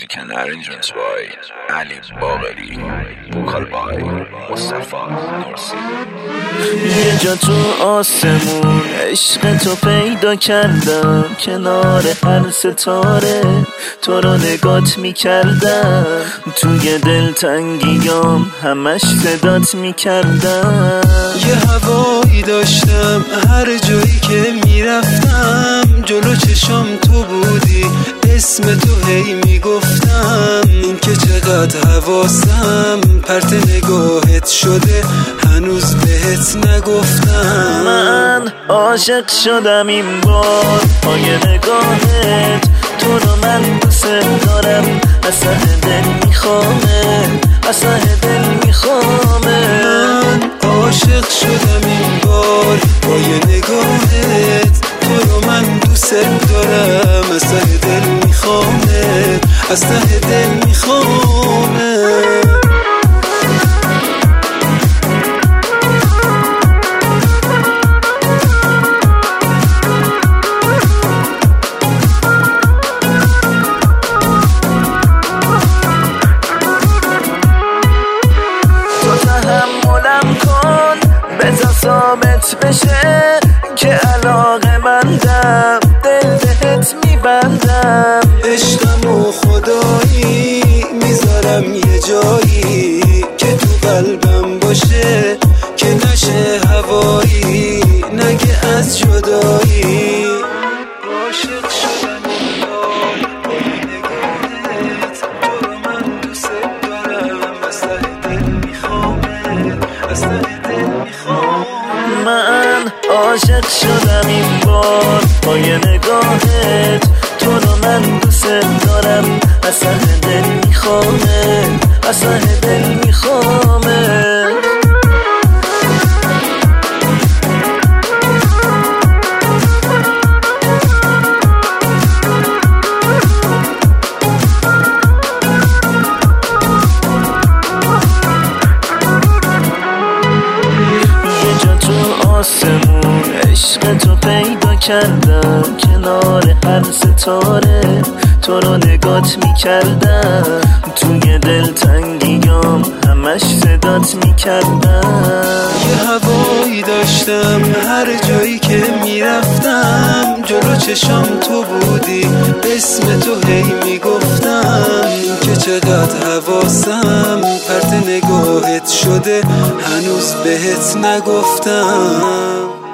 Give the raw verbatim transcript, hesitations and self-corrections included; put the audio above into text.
Music and arrangements by Ali Bagheri. Vocal by Mustafa Nursi. یه جا تو آسمون عشق تو پیدا کردم، کنار هر ستاره تو رو نگات میکردم، توی دلتنگیام همش صدات میکردم. یه هوایی داشتم هر جایی که میرفتم، جلو چشام تو بودی اسم تو هی میگفتم. این که چقدر حواسم پرت نگاهت شده هنوز بهت نگفتم. من عاشق شدم این بار پای نگاهت، تو رو من دوست دارم، از ته دل میخوامه، از ته دل میخوامه. من عاشق شدم این بار پای نگاهت، تو رو من دوست دارم، از ته دل میخوامه، از ته دل میخوامه. بذار ثابت بشه که علاقه مندم، دل بهت میبندم. عشقم و خدایی میذارم یه جایی که تو قلبم باشه، که نشه هوایی نگه از جدایی. عاشق شدم این بار پای نگاهت، تو رو من دوست دارم، از ته دل میخوامه، از ته دل میخوامه. من عاشق شدم این بار پای نگاهت، تو رو من دوست دارم، از ته دل میخوامه، از ته دل میخوامه. آسمون عشق تو پیدا کردم، کنار هر ستاره تو رو نگات میکردم، توی دلتنگیام همش صدات میکردم. یه هوایی داشتم هر جایی که میرفتم، جلو چشام تو بودی اسم تو هی میگفتم. این که چقدر حواسم پرت نگاهت شده هنوز بهت نگفتم.